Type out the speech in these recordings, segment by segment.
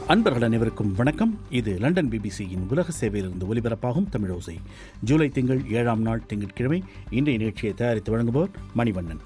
அன்பர்கள் அனைவருக்கும் வணக்கம். இது லண்டன் பிபிசியின் உலக சேவையிலிருந்து ஒலிபரப்பாகும் தமிழோசை. ஜூலை திங்கள் 7ஆம் நாள் திங்கட்கிழமை. இன்றைய நிகழ்ச்சியை தயாரித்து வழங்குபவர் மணிவண்ணன்.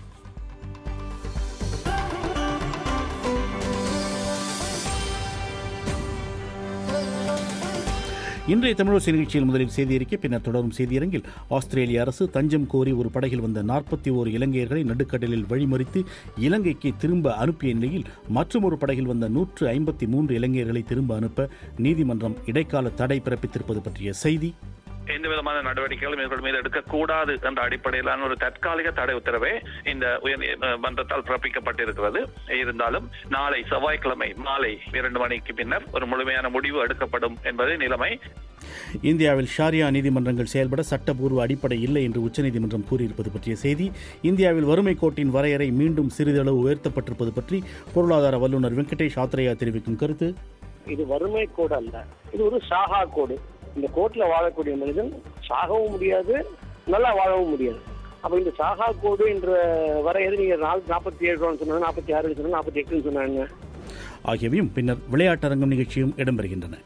இன்றைய தமிழோசை நிகழ்ச்சியில் முதலில் செய்தியறிக்கை, பின்னர் தொடரும் செய்தியரங்கில் ஆஸ்திரேலிய அரசு தஞ்சம் கோரி ஒரு படகில் வந்த 41 இலங்கையர்களை நடுக்கடலில் வழிமறித்து இலங்கைக்கு திரும்ப அனுப்பிய நிலையில் மற்றொரு படகில் வந்த 153 இலங்கையர்களை திரும்ப அனுப்ப நீதிமன்றம் இடைக்கால தடை பிறப்பித்திருப்பது பற்றிய செய்தி. எந்த விதமான நடவடிக்கைகளும் இவர்கள் மீது எடுக்கக்கூடாது என்ற அடிப்படையிலான ஒரு தற்காலிக தடை உத்தரவே இந்த உயர்நீதிமன்றத்தால் பிறப்பிக்கப்பட்டிருக்கிறது. இருந்தாலும் நாளை செவ்வாய்க்கிழமை மாலை 2 மணிக்கு பின்னர் ஒரு முழுமையான முடிவு எடுக்கப்படும் என்பது நிலைமை. இந்தியாவில் ஷாரியா நீதிமன்றங்கள் செயல்பட சட்டப்பூர்வ அடிப்படை இல்லை என்று உச்சநீதிமன்றம் கூறியிருப்பது பற்றிய செய்தி. இந்தியாவில் வறுமை கோட்டின் வரையறை மீண்டும் சிறிதளவு உயர்த்தப்பட்டிருப்பது பற்றி பொருளாதார வல்லுநர் வெங்கடேஷ் ஆத்ரேயா தெரிவிக்கும் கருத்து. இது வறுமை கோடு அல்ல, இது ஒரு சாகா கோடு. இந்த கோட்டில் வாழக்கூடிய மனிதன் சாகவும் முடியாது, நல்லா வாழவும் முடியாது. அப்போ இந்த சாகா கோடு என்ற வரையறை நீங்கள் 47 சொன்னாங்க, 46 சொன்னாங்க, 48 சொன்னாங்க ஆகியவையும் பின்னர் விளையாட்டரங்கம் நிகழ்ச்சியும் இடம்பெறுகின்றன.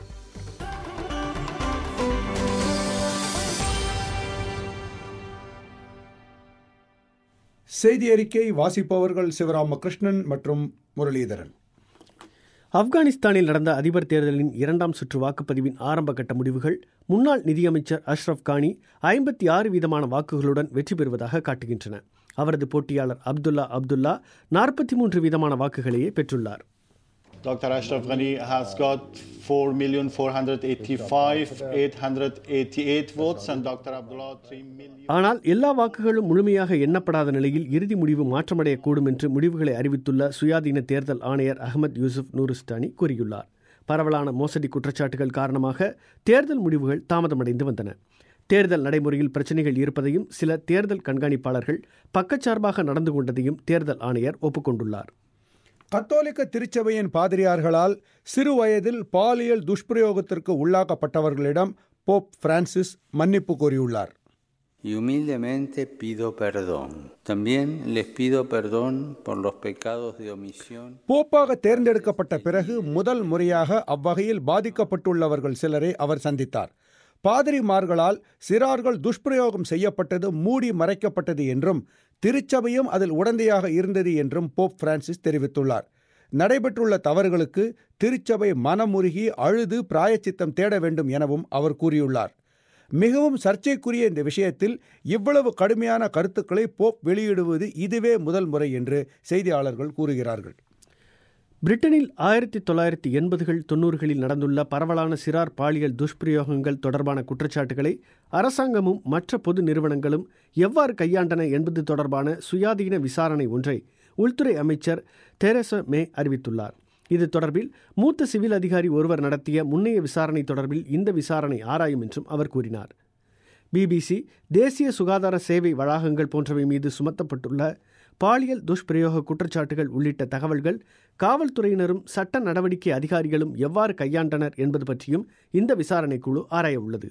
செய்தி அறிக்கை வாசிப்பவர்கள் சிவராமகிருஷ்ணன் மற்றும் முரளிதரன். ஆப்கானிஸ்தானில் நடந்த அதிபர் தேர்தலின் 2ஆம் சுற்று வாக்குப்பதிவின் ஆரம்ப கட்ட முடிவுகள் முன்னாள் நிதியமைச்சர் அஷ்ரப் கானி 56% வாக்குகளுடன் வெற்றி பெறுவதாக காட்டுகின்றன. அவரது போட்டியாளர் அப்துல்லா 43% வாக்குகளையே பெற்றுள்ளார். Dr. Ashraf Ghani has got 4,485,888 votes and Dr. Abdullah 3 million. ஆனால் எல்லா வாக்குகளும் முழுமையாக எண்ணப்படாத நிலையில் இறுதி முடிவு மாற்றமடையக்கூடும் என்று முடிவுகளை அறிவித்துள்ள சுயாதீன தேர்தல் ஆணையர் அகமது யூசுப் நூரிஸ்டானி கூறியுள்ளார். பரவலான மோசடி குற்றச்சாட்டுகள் காரணமாக தேர்தல் முடிவுகள் தாமதமடைந்து வந்தன. தேர்தல் நடைமுறையில் பிரச்சினைகள் இருப்பதையும் சில தேர்தல் கண்காணிப்பாளர்கள் பக்கச்சார்பாக நடந்து கொண்டதையும் தேர்தல் ஆணையர் ஒப்புக்கொண்டுள்ளார். கத்தோலிக்க திருச்சபையின் பாதிரியார்களால் சிறு வயதில் பாலியல் துஷ்பிரயோகத்திற்கு உள்ளாக்கப்பட்டவர்களிடம் போப் பிரான்சிஸ் மன்னிப்பு கோரியுள்ளார். Humildemente pido perdón. También les pido perdón por los pecados de omisión. போப்பாக தேர்ந்தெடுக்கப்பட்ட பிறகு முதல் முறையாக அவ்வகையில் பாதிக்கப்பட்டுள்ளவர்கள் சிலரை அவர் சந்தித்தார். பாதிரிமார்களால் சிறார்கள் துஷ்பிரயோகம் செய்யப்பட்டது மூடி மறைக்கப்பட்டது என்றும் திருச்சபையும் அதில் உடந்தையாக இருந்தது என்றும் போப் பிரான்சிஸ் தெரிவித்துள்ளார். நடைபெற்றுள்ள தவறுகளுக்கு திருச்சபை மனமுருகி அழுது பிராயச்சித்தம் தேட வேண்டும் எனவும் அவர் கூறியுள்ளார். மிகவும் சர்ச்சைக்குரிய இந்த விஷயத்தில் இவ்வளவு கடுமையான கருத்துக்களை போப் வெளியிடுவது இதுவே முதல் முறை என்று செய்தியாளர்கள் கூறுகிறார்கள். பிரிட்டனில் 1980கள் 90களில் நடந்துள்ள பரவலான சிறார் பாலியல் துஷ்பிரயோகங்கள் தொடர்பான குற்றச்சாட்டுகளை அரசாங்கமும் மற்ற பொது நிறுவனங்களும் எவ்வாறு கையாண்டன என்பது தொடர்பான சுயாதீன விசாரணை ஒன்றை உள்துறை அமைச்சர் தெரேசா மே அறிவித்துள்ளார். இது தொடர்பில் மூத்த சிவில் அதிகாரி ஒருவர் நடத்திய முன்னைய விசாரணை தொடர்பில் இந்த விசாரணை ஆராயும் என்றும் அவர் கூறினார். பிபிசி, தேசிய சுகாதார சேவை வளாகங்கள் போன்றவை மீது சுமத்தப்பட்டுள்ள பாலியல் துஷ்பிரயோக குற்றச்சாட்டுகள் உள்ளிட்ட தகவல்கள் காவல்துறையினரும் சட்ட நடவடிக்கை அதிகாரிகளும் எவ்வாறு கையாண்டனர் என்பது பற்றியும் இந்த விசாரணை குழு ஆராய உள்ளது.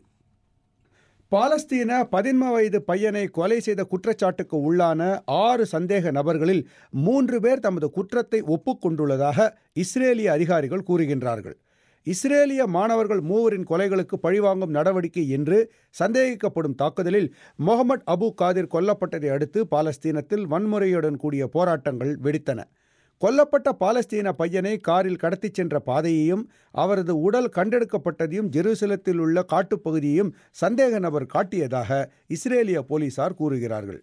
பாலஸ்தீன 13 வயது பையனை கொலை செய்த குற்றச்சாட்டுக்கு உள்ளான 6 சந்தேக நபர்களில் 3 பேர் தமது குற்றத்தை ஒப்புக்கொண்டுள்ளதாக இஸ்ரேலிய அதிகாரிகள் கூறுகின்றார்கள். இஸ்ரேலிய மாணவர்கள் 3 கொலைகளுக்கு பழிவாங்கும் நடவடிக்கை என்று சந்தேகிக்கப்படும் தாக்குதலில் முகமது அபு காதிர் கொல்லப்பட்டதை அடுத்து பாலஸ்தீனத்தில் வன்முறையுடன் கூடிய போராட்டங்கள் வெடித்தன. கொல்லப்பட்ட பாலஸ்தீன பையனை காரில் கடத்திச் சென்ற பாதையையும் அவரது உடல் கண்டெடுக்கப்பட்டதையும் ஜெருசலத்தில் உள்ள காட்டுப்பகுதியையும் சந்தேக நபர் காட்டியதாக இஸ்ரேலிய போலீசார் கூறுகிறார்கள்.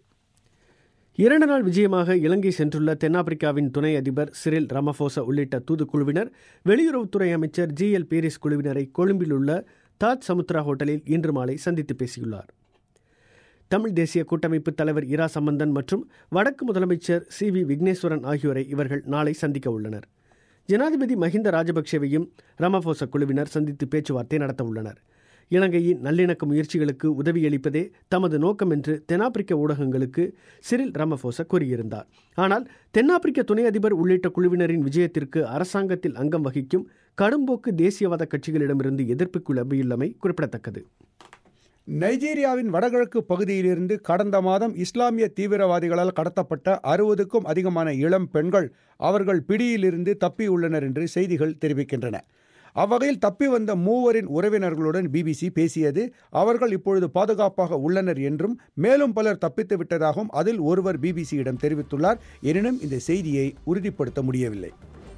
2 நாள் விஜயமாக இலங்கை சென்றுள்ள தென்னாப்பிரிக்காவின் துணை அதிபர் சிரில் ரமபோசா உள்ளிட்ட தூதுக்குழுவினர் வெளியுறவுத்துறை அமைச்சர் GL பீரிஸ் குழுவினரை கொழும்பில் உள்ள தாஜ் சமுத்ரா ஹோட்டலில் இன்று மாலை சந்தித்து பேசியுள்ளார். தமிழ் தேசிய கூட்டமைப்பு தலைவர் இரா சம்பந்தன் மற்றும் வடக்கு முதலமைச்சர் CV விக்னேஸ்வரன் ஆகியோரை இவர்கள் நாளை சந்திக்க உள்ளனர். ஜனாதிபதி மஹிந்த ராஜபக்சேவையும் ரமபோசா குழுவினர் சந்தித்து பேச்சுவார்த்தை நடத்த உள்ளனர். இலங்கையின் நல்லிணக்க முயற்சிகளுக்கு உதவியளிப்பதே தமது நோக்கம் என்று தென்னாப்பிரிக்க ஊடகங்களுக்கு சிரில் ரமபோசா கூறியிருந்தார். ஆனால் தென்னாப்பிரிக்க துணை அதிபர் உள்ளிட்ட குழுவினரின் விஜயத்திற்கு அரசாங்கத்தில் அங்கம் வகிக்கும் கடும்போக்கு தேசியவாத கட்சிகளிடமிருந்து எதிர்ப்பு கிளம்பியுள்ளமை குறிப்பிடத்தக்கது. நைஜீரியாவின் வடகிழக்கு பகுதியிலிருந்து கடந்த மாதம் இஸ்லாமிய தீவிரவாதிகளால் கடத்தப்பட்ட 60க்கும் அதிகமான இளம் பெண்கள் அவர்கள் பிடியிலிருந்து தப்பியுள்ளனர் என்று செய்திகள் தெரிவிக்கின்றன. அவ்வகையில் தப்பி வந்த 3 உறவினர்களுடன் பிபிசி பேசியது. அவர்கள் இப்பொழுது பாதுகாப்பாக உள்ளனர் என்றும் மேலும் பலர் தப்பித்து விட்டதாகவும் அதில் ஒருவர் பிபிசியிடம் தெரிவித்துள்ளார். எனினும் இந்த செய்தியை உறுதிப்படுத்த முடியவில்லை.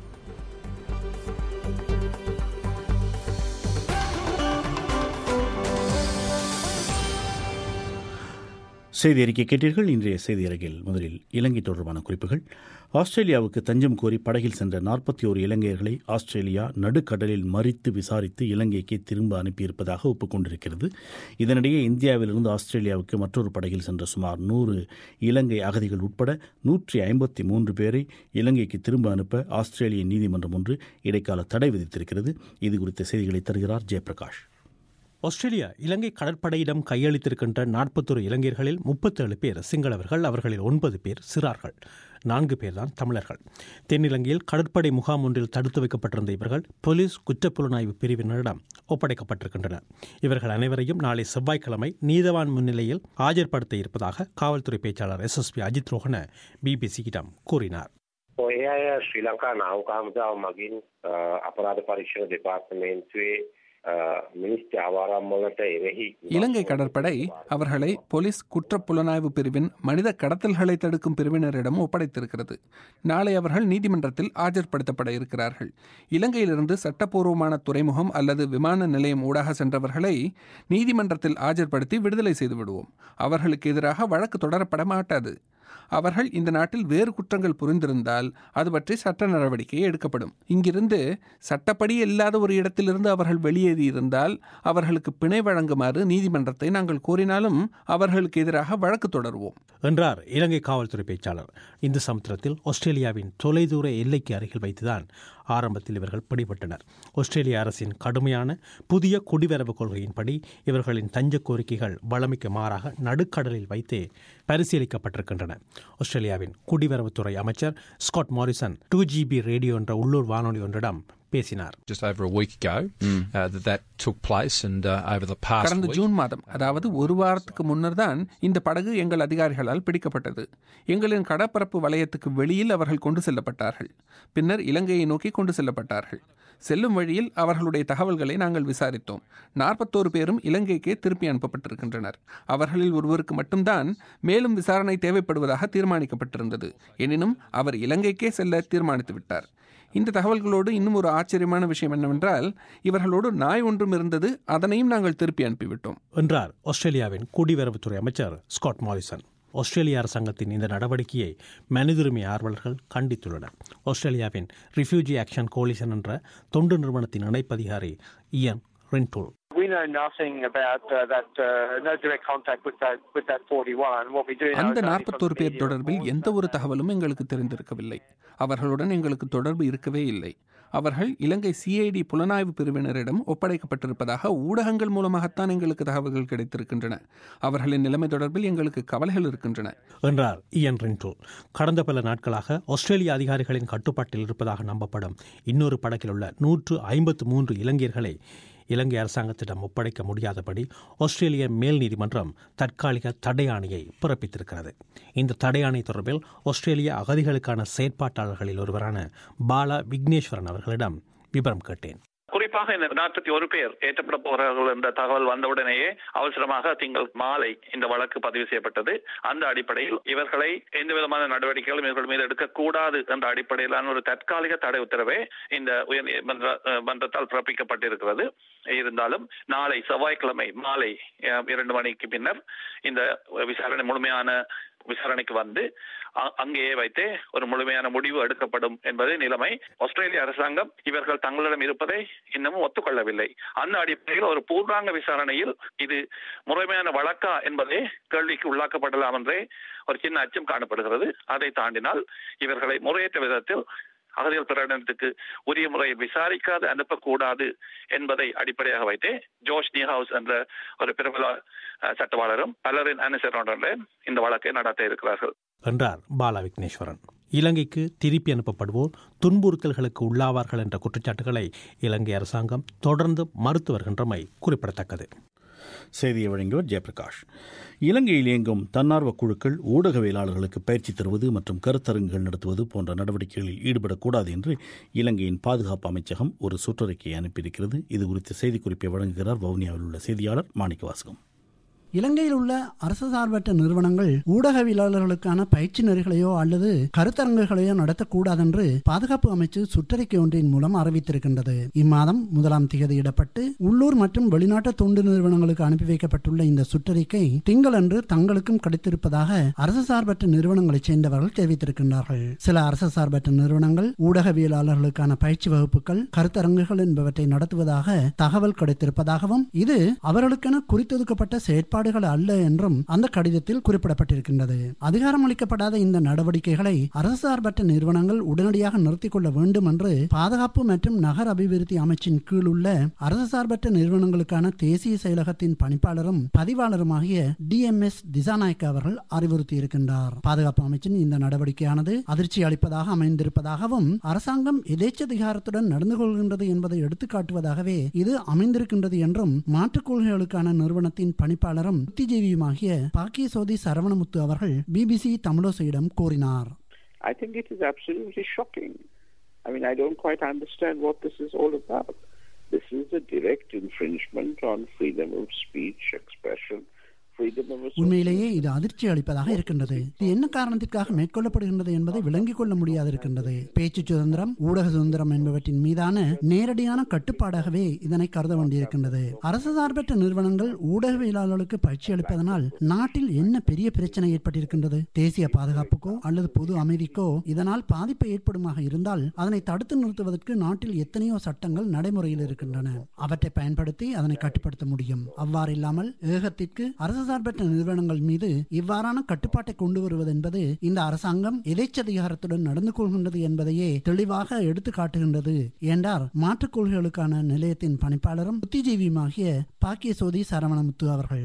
செய்தி அறிக்கை கேட்டீர்கள். இன்றைய செய்தி அரங்கில் முதலில் இலங்கை தொடர்பான குறிப்புகள். ஆஸ்திரேலியாவுக்கு தஞ்சம் கோரி படகில் சென்ற 41 இலங்கையர்களை ஆஸ்திரேலியா நடுக்கடலில் மறித்து விசாரித்து இலங்கைக்கு திரும்ப அனுப்பியிருப்பதாக ஒப்புக்கொண்டிருக்கிறது. இதனிடையே இந்தியாவிலிருந்து ஆஸ்திரேலியாவுக்கு மற்றொரு படகில் சென்ற சுமார் 100 இலங்கை அகதிகள் உட்பட 153 பேரை இலங்கைக்கு திரும்ப அனுப்ப ஆஸ்திரேலிய நீதிமன்றம் ஒன்று இடைக்கால தடை விதித்திருக்கிறது. இது குறித்த செய்திகளை தருகிறார் ஜெயபிரகாஷ். ஆஸ்திரேலியா இலங்கை கடற்படையிடம் கையளித்திருக்கின்ற 41 இலங்கையர்களில் 37 பேர் சிங்களவர்கள். அவர்களில் 9 பேர் சிறார்கள். 4 பேர் தான் தமிழர்கள். தென்னிலங்கையில் கடற்படை முகாம் ஒன்றில் தடுத்து வைக்கப்பட்டிருந்த இவர்கள் போலீஸ் குற்றப்புலனாய்வு பிரிவினரிடம் ஒப்படைக்கப்பட்டிருக்கின்றனர். இவர்கள் அனைவரையும் நாளை செவ்வாய்க்கிழமை நீதவான் முன்னிலையில் ஆஜர்படுத்த இருப்பதாக காவல்துறை பேச்சாளர் SSP அஜித் ரோஹன பிபிசியிடம் கூறினார். ශ්‍රී ලංකා නාවික හමුදාව මගින් අපරාධ පරීක්ෂණ දෙපාර්තමේන්තුවේ இலங்கை கடற்படை அவர்களை போலீஸ் குற்றப்புலனாய்வு பிரிவின் மனித கடத்தல்களை தடுக்கும் பிரிவினரிடம் ஒப்படைத்திருக்கிறது. நாளை அவர்கள் நீதிமன்றத்தில் ஆஜர்படுத்தப்பட இருக்கிறார்கள். இலங்கையிலிருந்து சட்டப்பூர்வமான துறைமுகம் அல்லது விமான நிலையம் ஊடாக சென்றவர்களை நீதிமன்றத்தில் ஆஜர்படுத்தி விடுதலை செய்து விடுவோம். அவர்களுக்கு எதிராக வழக்கு தொடரப்பட மாட்டாது. அவர்கள் இந்த நாட்டில் வேறு குற்றங்கள் புரிந்திருந்தால் அது பற்றி சட்ட நடவடிக்கை எடுக்கப்படும். இங்கிருந்து சட்டப்படி இல்லாத ஒரு இடத்திலிருந்து அவர்கள் வெளியேறியிருந்தால் அவர்களுக்கு பிணை வழங்குமாறு நீதிமன்றத்தை நாங்கள் கோரினாலும் அவர்களுக்கு எதிராக வழக்கு தொடருவோம் என்றார் இலங்கை காவல்துறை பேச்சாளர். இந்த சமுத்திரத்தில் ஆஸ்திரேலியாவின் தொலைதூர எல்லைக்கு அருகில் வைத்துதான் ஆரம்பத்தில் இவர்கள் பிடிபட்டனர். ஆஸ்திரேலிய அரசின் கடுமையான புதிய குடிவரவு கொள்கையின்படி இவர்களின் தஞ்ச கோரிக்கைகள் வழமைக்கு மாறாக நடுக்கடலில் வைத்தே பரிசீலிக்கப்பட்டிருக்கின்றன. ஆஸ்திரேலியாவின் குடிவரவுத்துறை அமைச்சர் ஸ்காட் மாரிசன் 2GB ரேடியோ என்ற உள்ளூர் வானொலி ஒன்றிடம் பேசினார். கடந்த ஜூன் மாதம், அதாவது ஒரு வாரத்துக்கு முன்னர் தான் இந்த படகு எங்கள் அதிகாரிகளால் பிடிக்கப்பட்டது. எங்களின் கடற்பரப்பு வலயத்துக்கு வெளியில் அவர்கள் கொண்டு செல்லப்பட்டார்கள். பின்னர் இலங்கையை நோக்கி கொண்டு செல்லப்பட்டார்கள். செல்லும் வழியில் அவர்களுடைய தகவல்களை நாங்கள் விசாரித்தோம். 41 பேரும் இலங்கைக்கே திருப்பி அனுப்பப்பட்டிருக்கின்றனர். அவர்களில் ஒருவருக்கு மட்டும்தான் மேலும் விசாரணை தேவைப்படுவதாக தீர்மானிக்கப்பட்டிருந்தது. எனினும் அவர் இலங்கைக்கே செல்ல தீர்மானித்து விட்டார். இந்த தகவல்களோடு இன்னும் ஒரு ஆச்சரியமான விஷயம் என்னவென்றால் இவர்களோடு நாய் ஒன்றும் இருந்தது. அதனையும் நாங்கள் திருப்பி அனுப்பிவிட்டோம் என்றார் ஆஸ்திரேலியாவின் குடிவரவுத்துறை அமைச்சர் ஸ்காட் மாரிசன். ஆஸ்திரேலிய அரசாங்கத்தின் இந்த நடவடிக்கையை மனிதுரிமை ஆர்வலர்கள் கண்டித்துள்ளனர். ஆஸ்திரேலியாவின் ரிஃப்யூஜி ஆக்ஷன் கோலிஷன் என்ற தொண்டு நிறுவனத்தின் இணைப்பதிகாரி இயன் ரென்டூல். அந்த 41 பேர் தொடர்பில் எந்த ஒரு தகவலும் எங்களுக்கு தெரிந்திருக்கவில்லை. அவர்களுடன் எங்களுக்கு தொடர்பு இருக்கவே இல்லை. அவர்கள் இலங்கை CID புலனாய்வு பிரிவினரிடம் ஒப்படைக்கப்பட்டிருப்பதாக ஊடகங்கள் மூலமாகத்தான் எங்களுக்கு தகவல்கள் கிடைத்திருக்கின்றன. அவர்களின் நிலைமை தொடர்பில் எங்களுக்கு கவலைகள் இருக்கின்றன என்றார் இயன் ரென்டூல். கடந்த பல நாட்களாக ஆஸ்திரேலிய அதிகாரிகளின் கட்டுப்பாட்டில் இருப்பதாக நம்பப்படும் இன்னொரு படகில் உள்ள 153 இலங்கையர்களை இலங்கை அரசாங்கத்திடம் ஒப்படைக்க முடியாதபடி ஆஸ்திரேலிய மேல் நீதிமன்றம் தற்காலிக தடையாணையை பிறப்பித்திருக்கிறது. இந்த தடையாணை தொடர்பில் ஆஸ்திரேலிய அகதிகளுக்கான செயற்பாட்டாளர்களில் ஒருவரான பாலா விக்னேஸ்வரன் அவர்களிடம் விபரம் கேட்டேன். குறிப்பாக இந்த 41 பேர் ஏற்றப்பட போகிறார்கள் என்ற தகவல் வந்தவுடனேயே அவசரமாக திங்கள் மாலை இந்த வழக்கு பதிவு செய்யப்பட்டது. அந்த அடிப்படையில் இவர்களை எந்த விதமான நடவடிக்கைகளும் இவர்கள் மீது எடுக்கக்கூடாது என்ற அடிப்படையிலான ஒரு தற்காலிக தடை உத்தரவே இந்த உயர்நீதிமன்றத்தால் பிறப்பிக்கப்பட்டிருக்கிறது. இருந்தாலும் நாளை செவ்வாய்க்கிழமை மாலை 2 மணிக்கு பின்னர் இந்த விசாரணை முழுமையான விசாரணைக்கு வந்து அங்கேயே வைத்தே ஒரு முழுமையான முடிவு எடுக்கப்படும் என்பது நிலைமை. ஆஸ்திரேலிய அரசாங்கம் இவர்கள் தங்களிடம் இருப்பதை இன்னமும் ஒத்துக்கொள்ளவில்லை. அந்த அடிப்படையில் ஒரு பூர்வாங்க விசாரணையில் இது முழுமையான வழக்கா என்பதே கேள்விக்கு உள்ளாக்கப்படலாம் என்றே ஒரு சின்ன அச்சம் காணப்படுகிறது. அதை தாண்டினால் இவர்களை முறையற்ற விதத்தில் அகதிகள் பிரகடனத்துக்கு உரிய முறையில் விசாரிக்காது அனுப்பக்கூடாது என்பதை அடிப்படையாக வைத்தே ஜோஷ் நிஹவுஸ் என்ற ஒரு பிரபல சட்டவாளரும் பலரின் அனுசரணையுடன் இந்த வழக்கை நடத்த இருக்கிறார்கள் என்றார் பாலா விக்னேஸ்வரன். இலங்கைக்கு திருப்பி அனுப்பப்படுவோர் துன்புறுத்தல்களுக்கு உள்ளாவார்கள் என்ற குற்றச்சாட்டுகளை இலங்கை அரசாங்கம் தொடர்ந்து மறுத்து வருகின்றமை குறிப்பிடத்தக்கது. செய்தியை வழங்கியவர் ஜெயபிரகாஷ். இலங்கையில் இயங்கும் தன்னார்வ குழுக்கள் ஊடகவியலாளர்களுக்கு பயிற்சி தருவது மற்றும் கருத்தரங்குகள் நடத்துவது போன்ற நடவடிக்கைகளில் ஈடுபடக்கூடாது என்று இலங்கையின் பாதுகாப்பு அமைச்சகம் ஒரு சுற்றறிக்கையை அனுப்பியிருக்கிறது. இது குறித்த செய்திக்குறிப்பை வழங்குகிறார் வவுனியாவில் உள்ள செய்தியாளர் மாணிக்கவாசகம். இலங்கையில் உள்ள அரசு சார்பற்ற நிறுவனங்கள் ஊடகவியலாளர்களுக்கான பயிற்சி நெறிகளையோ அல்லது கருத்தரங்குகளையோ நடத்தக்கூடாதென்று பாதுகாப்பு அமைச்சு சுற்றறிக்கை ஒன்றின் மூலம் அறிவித்திருக்கின்றது. இம்மாதம் 1ஆம் தேதியிடப்பட்டு உள்ளூர் மற்றும் வெளிநாட்டு தொண்டு நிறுவனங்களுக்கு அனுப்பி வைக்கப்பட்டுள்ள இந்த சுற்றறிக்கை திங்களன்று தங்களுக்கும் கிடைத்திருப்பதாக அரசு சார்பற்ற நிறுவனங்களைச் சேர்ந்தவர்கள் தெரிவித்திருக்கின்றார்கள். சில அரசு சார்பற்ற நிறுவனங்கள் ஊடகவியலாளர்களுக்கான பயிற்சி வகுப்புகள், கருத்தரங்குகள் என்பவற்றை நடத்துவதாக தகவல் கிடைத்திருப்பதாகவும் இது அவர்களுக்கென குறித்தொதுக்கப்பட்ட செயற்பாடு அல்ல என்றும் அந்த கடிதத்தில் குறிப்பிடப்பட்டிருக்கின்றது. அதிகாரம் அளிக்கப்படாத இந்த நடவடிக்கைகளை அரசு சார்பற்ற நிறுவனங்கள் உடனடியாக நிறுத்திக் கொள்ள வேண்டும் என்று பாதுகாப்பு மற்றும் நகர அபிவிருத்தி அமைச்சின் கீழ் உள்ள அரசு சார்பற்ற நிறுவனங்களுக்கான தேசிய செயலகத்தின் பணிப்பாளரும் பதிவாளருமாகிய DMS திசாநாயக்க அவர்கள் அறிவுறுத்தியிருக்கின்றார். பாதுகாப்பு அமைச்சின் இந்த நடவடிக்கையானது அதிர்ச்சி அளிப்பதாக அமைந்திருப்பதாகவும் அரசாங்கம் எதேச்சதிகாரத்துடன் நடந்து கொள்கின்றது என்பதை எடுத்துக்காட்டுவதாகவே இது அமைந்திருக்கின்றது என்றும் மாற்றுக் கொள்கைகளுக்கான நிறுவனத்தின் பணிப்பாளர் புத்திஜீவியுமாகிய பாக்கியசோதி சரவணமுத்து அவர்கள் BBC தமிழோசையிடம் கூறினார். I think it is absolutely shocking. I mean, I don't quite understand what this is all about. This is a direct infringement on freedom of speech, expression. உண்மையிலேயே இது அதிர்ச்சி அளிப்பதாக இருக்கின்றது. இது என்ன காரணத்திற்காக மேற்கொள்ளப்படுகின்றது என்பதை விளங்கிக் கொள்ள முடியாது இருக்கின்றது. பேச்சு சுதந்திரம், ஊடக சுதந்திரம் என்பவற்றின் மீதான நேரடியான கட்டுப்பாடாகவே இதனை கருத வேண்டியிருக்கின்றது. அரசு சார்பற்ற நிறுவனங்கள் ஊடகவியலாளர்களுக்கு பயிற்சி அளிப்பதனால் நாட்டில் என்ன பெரிய பிரச்சனை ஏற்பட்டிருக்கின்றது? தேசிய பாதுகாப்புக்கோ அல்லது பொது அமைதிக்கோ இதனால் பாதிப்பு ஏற்படுமாக இருந்தால் அதனை தடுத்து நிறுத்துவதற்கு நாட்டில் எத்தனையோ சட்டங்கள் நடைமுறையில் இருக்கின்றன. அவற்றை பயன்படுத்தி அதனை கட்டுப்படுத்த முடியும். அவ்வாறு இல்லாமல் ஏகத்திற்கு அரசு சார்பற்ற நிறுவனங்கள் மீது இவ்வாறான கட்டுப்பாட்டை கொண்டு வருவது என்பது இந்த அரசாங்கம் எதேச்சதிகாரத்துடன் நடந்து கொள்கின்றது என்பதையே தெளிவாக எடுத்து காட்டுகின்றது என்றார் மாற்றுக் கொள்கைகளுக்கான நிலையத்தின் பணிப்பாளரும் புத்திஜீவியுமாகிய பாக்கியசோதி சரவணமுத்து அவர்கள்.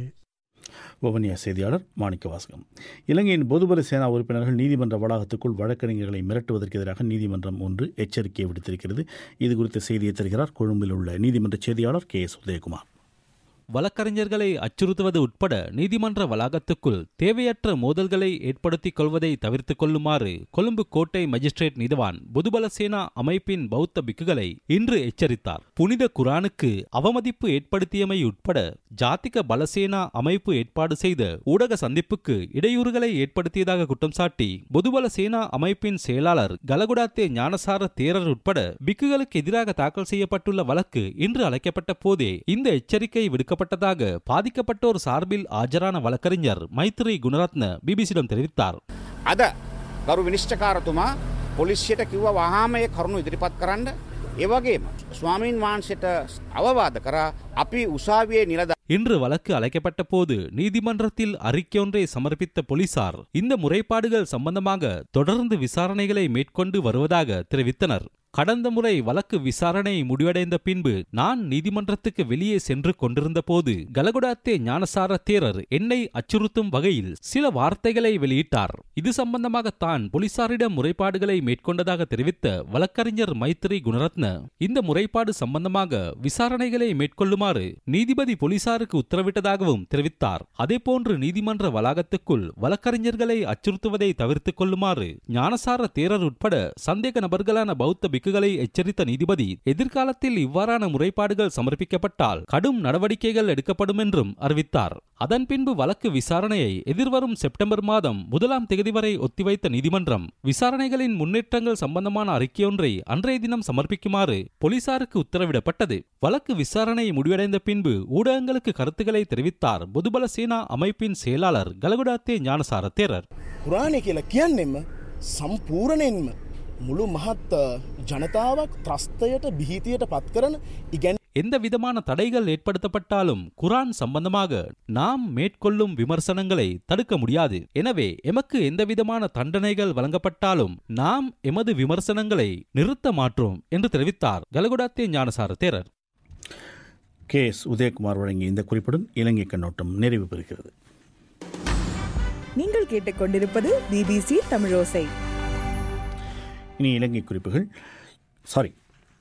வவுனியா செய்தியாளர் மாணிக்கவாசகம். இலங்கையின் பொதுபல சேனா உறுப்பினர்கள் நீதிமன்ற வளாகத்துக்குள் வழக்கறிஞர்களை மிரட்டுவதற்கு எதிராக நீதிமன்றம் ஒன்று எச்சரிக்கையை விடுத்திருக்கிறது. இது குறித்த செய்தியை தருகிறார் கொழும்பில் உள்ள நீதிமன்ற செய்தியாளர் KS உதயகுமார். வழக்கறிஞர்களை அச்சுறுத்துவது உட்பட நீதிமன்ற வளாகத்துக்குள் தேவையற்ற மோதல்களை ஏற்படுத்திக் கொள்வதை தவிர்த்துக் கொள்ளுமாறு கொழும்பு கோட்டை மஜிஸ்ட்ரேட் நீதிவான் பொதுபல சேனா அமைப்பின் பௌத்த பிக்குகளை இன்று எச்சரித்தார். புனித குரானுக்கு அவமதிப்பு ஏற்படுத்தியமை உட்பட ஜாத்திக பலசேனா அமைப்பு ஏற்பாடு செய்த ஊடக சந்திப்புக்கு இடையூறுகளை ஏற்படுத்தியதாக குற்றம் சாட்டி பொதுபல சேனா அமைப்பின் செயலாளர் கலகுடாத்தே ஞானசார தேரர் உட்பட பிக்குகளுக்கு எதிராக தாக்கல் செய்யப்பட்டுள்ள வழக்கு இன்று அழைக்கப்பட்ட போதே இந்த எச்சரிக்கை விடுக்க பாதிக்கப்பட்டோர் சார்பில் ஆஜரான வழக்கறிஞர் மைத்ரி குணரத்ன பிபிசியிடம் தெரிவித்தார். අද ගරු විනිශ්චකාරතුමා පොලිසියට කිව්වා වහාම ඒ කරුණු ඉදිරිපත් කරන්න. ඒ වගේම ස්වාමීන් වහන්සේට අවවාද කරා අපි උසාවියේ නිලධාරීන්. இன்று வழக்கு அழைக்கப்பட்ட போது நீதிமன்றத்தில் அறிக்கை ஒன்றை சமர்ப்பித்த போலீசார் இந்த முறைப்பாடுகள் சம்பந்தமாக தொடர்ந்து விசாரணைகளை மேற்கொண்டு வருவதாக தெரிவித்தனர். கடந்த முறை வழக்கு விசாரணை முடிவடைந்த பின்பு நான் நீதிமன்றத்துக்கு வெளியே சென்று கொண்டிருந்த போது கலகுடாத்தே ஞானசார தேரர் என்னை அச்சுறுத்தும் வகையில் சில வார்த்தைகளை வெளியிட்டார். இது சம்பந்தமாக தான் போலீசாரிடம் முறைப்பாடுகளை மேற்கொண்டதாக தெரிவித்த வழக்கறிஞர் மைத்ரி குணரத்ன இந்த முறைப்பாடு சம்பந்தமாக விசாரணைகளை மேற்கொள்ளுமாறு நீதிபதி போலீசாருக்கு உத்தரவிட்டதாகவும் தெரிவித்தார். அதேபோன்று நீதிமன்ற வளாகத்துக்குள் வழக்கறிஞர்களை அச்சுறுத்துவதை தவிர்த்துக் கொள்ளுமாறு ஞானசார தேரர் உட்பட சந்தேக நபர்களான பௌத்த பிக்குகளை எச்சரித்த நீதிபதி எதிர்காலத்தில் இவ்வாறான முறைப்பாடுகள் சமர்ப்பிக்கப்பட்டால் கடும் நடவடிக்கைகள் எடுக்கப்படும் என்றும் அறிவித்தார். அதன் பின்பு வழக்கு விசாரணையை எதிர்வரும் செப்டம்பர் மாதம் 1ஆம் தேதி வரை ஒத்திவைத்த நீதிமன்றம் விசாரணைகளின் முன்னேற்றங்கள் சம்பந்தமான அறிக்கையொன்றை அன்றைய தினம் சமர்ப்பிக்குமாறு போலீசாருக்கு உத்தரவிடப்பட்டது. வழக்கு விசாரணை முடிவடைந்த பின்பு ஊடகங்களுக்கு கருத்துக்களை தெரிவித்தார் பொதுபல சேனா அமைப்பின் செயலாளர் கலகுடாத்தே ஞானசார தேரர். පුරාණය කියලා කියන්නෙම සම්පූර්ණයෙන්ම මුළු මහත් ජනතාවක් ත්‍රස්තයට බිහිතියට පත් කරන ඉගැන් எந்த விதமான தடைகள் ஏற்படுத்தப்பட்டாலும் குரான் சம்பந்தமாக நாம் மேற்கொள்ளும் விமர்சனங்களை தடுக்க முடியாது. எனவே எமக்கு எந்த விதமான தண்டனைகள் வழங்கப்பட்டாலும் நாம் எமது விமர்சனங்களை நிறுத்த மாற்றோம் என்று தெரிவித்தார் கலகுடாத்தே ஞானசார தேரர். KS உதயகுமார் வழங்கிய இந்த குறிப்புடன் இலங்கை கண்ணோட்டம் நிறைவு பெறுகிறது. நீங்கள் கேட்டுக்கொண்டிருப்பது BBC தமிழோசை. இனி இலங்கை குறிப்புகள்.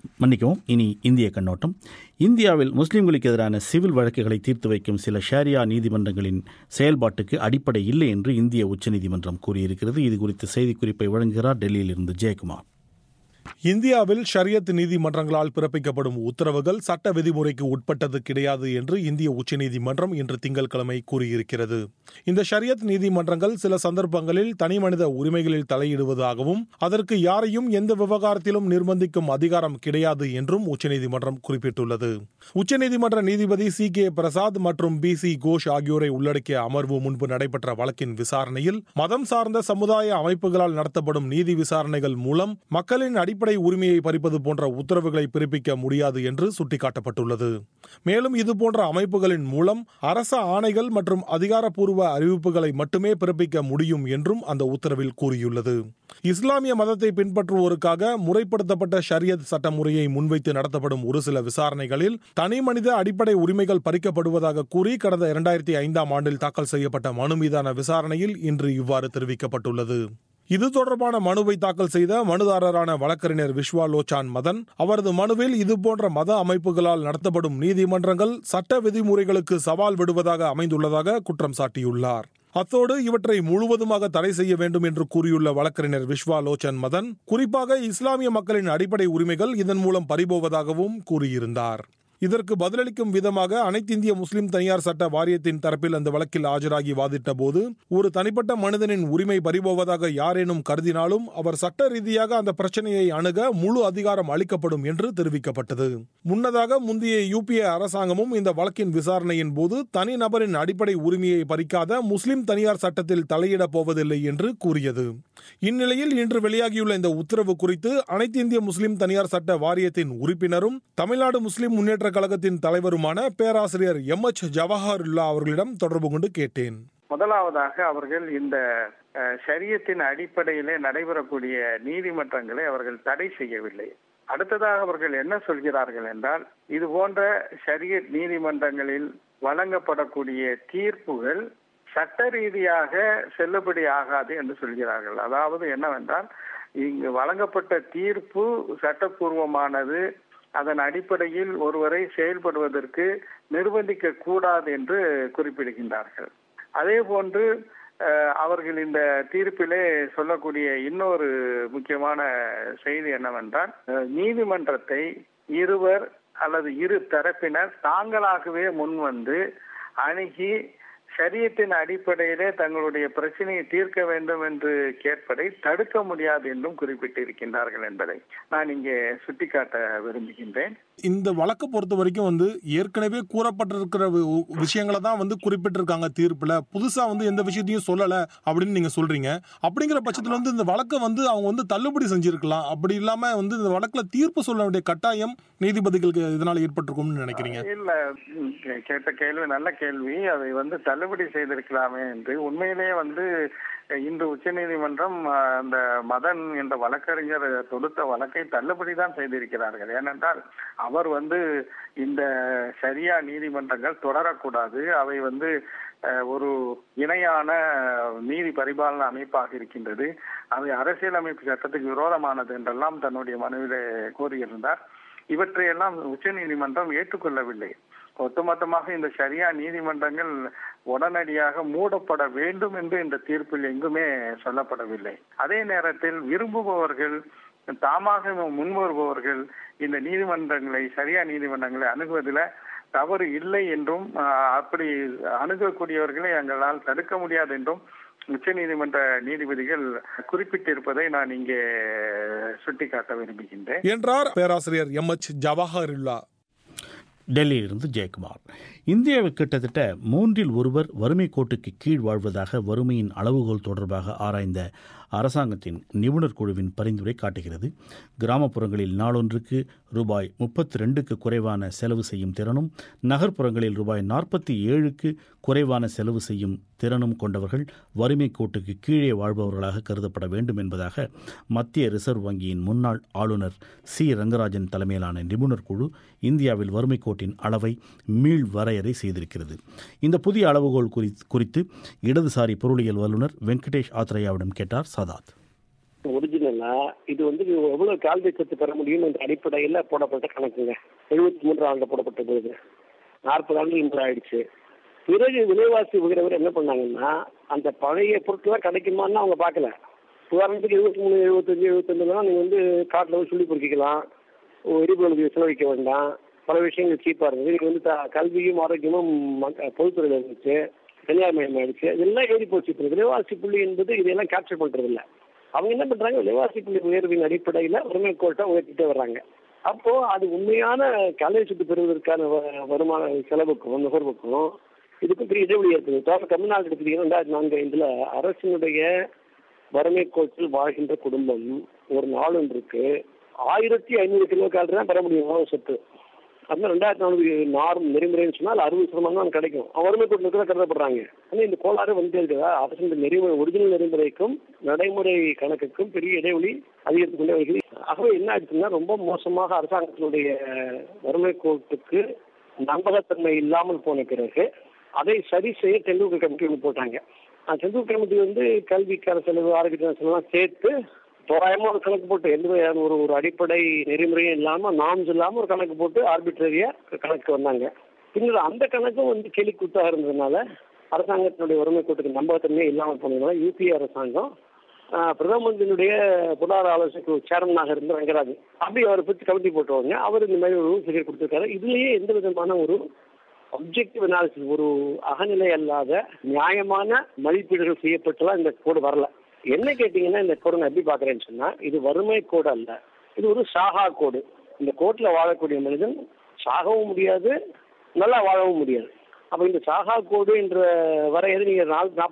மன்னிக்கவும், இனி இந்திய கண்ணோட்டம். இந்தியாவில் முஸ்லிம்களுக்கு எதிரான சிவில் வழக்குகளை தீர்த்து வைக்கும் சில ஷாரியா நீதிமன்றங்களின் செயல்பாட்டுக்கு அடிப்படை இல்லை என்று இந்திய உச்சநீதிமன்றம் கூறியிருக்கிறது. இது குறித்த செய்திக்குறிப்பை வழங்குகிறார் டெல்லியில் இருந்து ஜெயக்குமார். இந்தியாவில் ஷரியத் நீதிமன்றங்களால் பிறப்பிக்கப்படும் உத்தரவுகள் சட்ட விதிமுறைக்கு உட்பட்டது கிடையாது என்று இந்திய உச்சநீதிமன்றம் இன்று திங்கட்கிழமை கூறியிருக்கிறது. இந்த ஷரியத் நீதிமன்றங்கள் சில சந்தர்ப்பங்களில் தனிமனித உரிமைகளில் தலையிடுவதாகவும் அதற்கு யாரையும் எந்த விவகாரத்திலும் நிர்பந்திக்கும் அதிகாரம் கிடையாது என்றும் உச்சநீதிமன்றம் குறிப்பிட்டுள்ளது. உச்சநீதிமன்ற நீதிபதி CK பிரசாத் மற்றும் BC கோஷ் ஆகியோரை உள்ளடக்கிய அமர்வு முன்பு நடைபெற்ற வழக்கின் விசாரணையில் மதம் சார்ந்த சமுதாய அமைப்புகளால் நடத்தப்படும் நீதி விசாரணைகள் மூலம் மக்களின் அடிப்படை உரிமையை பறிப்பது போன்ற உத்தரவுகளை பிறப்பிக்க முடியாது என்று சுட்டிக்காட்டப்பட்டுள்ளது. மேலும் இதுபோன்ற அமைப்புகளின் மூலம் அரச ஆணைகள் மற்றும் அதிகாரப்பூர்வ அறிவிப்புகளை மட்டுமே பிறப்பிக்க முடியும் என்றும் அந்த உத்தரவில் கூறியுள்ளது. இஸ்லாமிய மதத்தை பின்பற்றுவோருக்காக முறைப்படுத்தப்பட்ட ஷரியத் சட்டமுறையை முன்வைத்து நடத்தப்படும் ஒரு சில விசாரணைகளில் தனி மனித அடிப்படை உரிமைகள் பறிக்கப்படுவதாக கூறி கடந்த 2005ஆம் ஆண்டில் தாக்கல் செய்யப்பட்ட மனு மீதான விசாரணையில் இன்று இவ்வாறு தெரிவிக்கப்பட்டுள்ளது. இது தொடர்பான மனுவை தாக்கல் செய்த மனுதாரரான வழக்கறிஞர் விஸ்வா லோச்சான் மதன் அவரது மனுவில் இதுபோன்ற மத அமைப்புகளால் நடத்தப்படும் நீதிமன்றங்கள் சட்ட விதிமுறைகளுக்கு சவால் விடுவதாக அமைந்துள்ளதாக குற்றம் சாட்டியுள்ளார். அத்தோடு இவற்றை முழுவதுமாக தடை செய்ய வேண்டும் என்று கூறியுள்ள வழக்கறிஞர் விஸ்வா லோச்சன் மதன் குறிப்பாக இஸ்லாமிய மக்களின் அடிப்படை உரிமைகள் இதன் மூலம் பறிபோவதாகவும் கூறியிருந்தார். இதற்கு பதிலளிக்கும் விதமாக அனைத்திந்திய முஸ்லிம் தனியார் சட்ட வாரியத்தின் தரப்பில் அந்த வழக்கில் ஆஜராகி வாதிட்ட போது ஒரு தனிப்பட்ட மனிதனின் உரிமை பறிபோவதாக யாரேனும் கருதினாலும் அவர் சட்ட ரீதியாக அந்த பிரச்சனையை அணுக முழு அதிகாரம் அளிக்கப்படும் என்று தெரிவிக்கப்பட்டது. முன்னதாக முந்தைய UPA அரசாங்கமும் இந்த வழக்கின் விசாரணையின் போது தனி நபரின் அடிப்படை உரிமையை பறிக்காத முஸ்லிம் தனியார் சட்டத்தில் தலையிடப் போவதில்லை என்று கூறியது. இந்நிலையில் இன்று வெளியாகியுள்ள இந்த உத்தரவு குறித்து அனைத்து இந்திய முஸ்லிம் தனியார் சட்ட வாரியத்தின் உறுப்பினரும் தமிழ்நாடு முஸ்லிம் முன்னேற்ற கழகத்தின் தலைவருமான பேராசிரியர் MH ஜவஹருல்லா அவர்களிடம் தொடர்பு கொண்டு கேட்டேன். முதலாவதாக அவர்கள் இந்த ஷரியத்தின் அடிப்படையிலே நடைபெறக்கூடிய நீதிமன்றங்களை அவர்கள் தடை செய்யவில்லை. அடுத்ததாக அவர்கள் என்ன சொல்கிறார்கள் என்றால், இது போன்ற ஷரியத் நீதிமன்றங்களில் வழங்கப்படக்கூடிய தீர்ப்புகள் சட்ட ரீதியாக செல்லுபடி ஆகாது என்று சொல்கிறார்கள். அதாவது என்னவென்றால், இங்கு வழங்கப்பட்ட தீர்ப்பு சட்டப்பூர்வமானது, அதன் அடிப்படையில் ஒருவரை செயல்படுவதற்கு நிர்பந்திக்க கூடாது என்று குறிப்பிடுகின்றார்கள். அதே போன்று அவர்கள் இந்த தீர்ப்பிலே சொல்லக்கூடிய இன்னொரு முக்கியமான செய்தி என்னவென்றால், நீதிமன்றத்தை இருவர் அல்லது இரு தரப்பினர் தாங்களாகவே முன்வந்து அணுகி ஷரியத்தின் அடிப்படையிலே தங்களுடைய பிரச்சனையை தீர்க்க வேண்டும் என்று கேட்பதை தடுக்க முடியாது என்றும் குறிப்பிட்டிருக்கின்றார்கள் என்பதை நான் இங்கே சுட்டிக்காட்ட விரும்புகின்றேன். இந்த வழக்கை பொறுத்த வரைக்கும் ஏற்கனவே கூறப்பட்டிருக்கிற விஷயங்களை தான் குறிப்பிட்டிருக்காங்க தீர்ப்புல. புதுசா எந்த விஷயத்தையும் சொல்லல அப்படின்னு நீங்க சொல்றீங்க. அப்படிங்கிற பட்சத்துல இந்த வழக்கை அவங்க தள்ளுபடி செஞ்சிருக்கலாம். அப்படி இல்லாம இந்த வழக்குல தீர்ப்பு சொல்ல வேண்டிய கட்டாயம் நீதிபதிகளுக்கு இதனால ஏற்பட்டிருக்கும்னு நினைக்கிறீங்க? இல்ல, கேட்ட கேள்வி நல்ல கேள்வி. அதை தள்ளுபடி செய்திருக்கலாமே என்று உண்மையிலேயே இன்று உச்சநீதிமன்றம் அந்த மதன் என்ற வழக்கறிஞர் தொடுத்த வழக்கை தள்ளுபடி தான் செய்திருக்கிறார்கள். ஏனென்றால் அவர் இந்த ஷரியா நீதிமன்றங்கள் தொடரக்கூடாது, அவை ஒரு இணையான நீதி பரிபாலன அமைப்பாக இருக்கின்றது, அவை அரசியலமைப்பு சட்டத்துக்கு விரோதமானது என்றெல்லாம் தன்னுடைய மனுவிலே கோரியிருந்தார். இவற்றையெல்லாம் உச்சநீதிமன்றம் ஏற்றுக்கொள்ளவில்லை. ஒட்டுமொத்தமாக இந்த ஷரியா நீதிமன்றங்கள் உடனடியாக மூடப்பட வேண்டும் என்று இந்த தீர்ப்பில் எங்குமே சொல்லப்படவில்லை. அதே நேரத்தில் விரும்புபவர்கள், தாமாக முன்வருபவர்கள் இந்த நீதிமன்றங்களை, ஷரியா நீதிமன்றங்களை அணுகுவதில் தவறு இல்லை என்றும், அப்படி அணுகக்கூடியவர்களை எங்களால் தடுக்க முடியாது என்றும் உச்சநீதிமன்ற நீதிபதிகள் குறிப்பிட்டிருப்பதை நான் இங்கே சுட்டிக்காட்ட விரும்புகின்றேன் என்றார் பேராசிரியர் MH ஜவஹருல்லா. டெல்லியிலிருந்து ஜெயக்குமார். இந்தியாவில் கிட்டத்தட்ட 1/3 வறுமை கோட்டுக்கு கீழ் வாழ்வதாக வறுமையின் அளவுகோல் தொடர்பாக ஆராய்ந்த அரசாங்கத்தின் நிபுணர் குழுவின் பரிந்துரை காட்டுகிறது. கிராமப்புறங்களில் நாளொன்றுக்கு ரூபாய் 32க்கு குறைவான செலவு செய்யும் திறனும், நகர்ப்புறங்களில் ரூபாய் 47க்கு குறைவான செலவு செய்யும் திறனும் கொண்டவர்கள் வறுமை கோட்டுக்கு கீழே வாழ்பவர்களாக கருதப்பட வேண்டும் என்பதாக மத்திய ரிசர்வ் வங்கியின் முன்னாள் ஆளுநர் C ரங்கராஜன் தலைமையிலான நிபுணர் குழு இந்தியாவில் வறுமை கோட்டின் அளவை மீள் வரையறை செய்திருக்கிறது. இந்த புதிய அளவுகோல் குறித்து இடதுசாரி பொருளியல் வல்லுநர் வெங்கடேஷ் ஆத்ரேயாவிடம் கேட்டார் சாதாத். ஒரிஜினல் என்னன்னா, இது வந்து எவ்வளவு கால்வி சத்து பெற முடியும் என்ற அடிப்படையில் போடப்பட்ட கணக்குங்க. 73 ஆண்டுல போடப்பட்ட போது 40 ஆண்டுகள் மேல ஆயிடுச்சு. பிறகு விலைவாசி உயர்வு என்ன பண்ணாங்கன்னா, அந்த பழைய பொருட்கள் கிடைக்குமான்னு அவங்க பார்க்கல. உதாரணத்துக்கு 73, 75, 75 நீங்க வந்து காட்டில் வந்து சொல்லி பொறுக்கிக்கலாம், எரிபொருளுக்கு செலவழிக்க வேண்டாம், பல விஷயங்கள் சீப்பா இருந்தது. இது வந்து கல்வியும் ஆரோக்கியமும் பொதுத்துறையில் இருந்துச்சு, தனியார் மயம் ஆயிடுச்சு. இதெல்லாம் ஏறி போச்சு. இப்போ விலைவாசி புள்ளி என்பது இதெல்லாம் கேப்சர் பண்றது இல்லை. அவங்க என்ன பண்றாங்க, விலைவாசி புள்ளி உயர்வின் அடிப்படையில் வறுமை கோட்டை உயர்த்திட்டே வர்றாங்க. அப்போ அது உண்மையான கலை சுட்டு பெறுவதற்கான வருமான செலவுக்கும் நுகர்வுக்கும் இதுக்கும் பெரிய இடைவெளி இருக்குது. தமிழ்நாடு எடுத்துக்கிட்டீங்கன்னா 2004-5 அரசினுடைய வறுமை கோட்டில் வாழ்கின்ற குடும்பம் ஒரு நாளொன்றுக்கு 1500 கிலோ கேலரி தான் பெற முடியும் உணவு சத்து. அது 2004 நெறிமுறைன்னு சொன்னால் 60% தான் கிடைக்கும். வறுமை கோட்டில் இருக்கிற கருதப்படுறாங்க. ஆனால் இந்த கோளாறு வந்து இருக்குதா, அரசு நெறிமுறை ஒரிஜினல் நெறிமுறைக்கும் நடைமுறை கணக்குக்கும் பெரிய இடைவெளி அதிகரித்து கொண்டே வருகிறது. ஆகவே என்ன ஆயிடுச்சுன்னா, ரொம்ப மோசமாக அரசாங்கத்தினுடைய வறுமை கோட்டுக்கு நம்பகத்தன்மை இல்லாமல் போன பிறகு அதை சரி செய்ய டெண்டுல்கர் கமிட்டி ஒன்று போட்டாங்க. டெண்டுல்கர் கமிட்டி வந்து கல்விக்கான செலவு, ஆரோக்கியக்கான செலவுலாம் சேர்த்து தோராயமா ஒரு கணக்கு போட்டு எந்த ஒரு அடிப்படை நெறிமுறையும் இல்லாமல், நாம்ஸ் இல்லாமல் ஒரு கணக்கு போட்டு ஆர்பிட்ரரியா கணக்கு வந்தாங்க. பின்னர் அந்த கணக்கும் வந்து கேலிக்கூத்தாக இருந்ததுனால அரசாங்கத்தினுடைய வறுமை கோட்டுக்கு நம்பகத்தன்மையே இல்லாமல் போனதுனால யூபிஏ அரசாங்கம் பிரதம மந்திரியினுடைய பொருளாதார ஆலோசனை சேர்மனாக இருந்த ரங்கராஜ் அப்படி அவரை பற்றி கமிட்டி போட்டுவாங்க. அவர் இந்த மாதிரி ஒரு ரூல் ஃபிகர் கொடுத்துருக்காரு. இதுலேயே எந்த விதமான ஒரு அப்ஜெக்டிவ் அனாலிசிஸ், ஒரு அகநிலை அல்லாத நியாயமான மதிப்பீடுகள் செய்யப்பட்டுலாம் இந்த கோடு வரல. என்ன கேட்டீங்கன்னா, இந்த கோடு நான் எப்படி பாக்குறேன்னு சொன்னா, இது வறுமை கோடு அல்ல, இது ஒரு சாகா கோடு. இந்த கோட்ல வாழக்கூடிய மனிதன் சாகவும் முடியாது, நல்லா வாழவும் முடியாது. அப்ப இந்த சாகா கோடு என்ற வரையறை நீங்க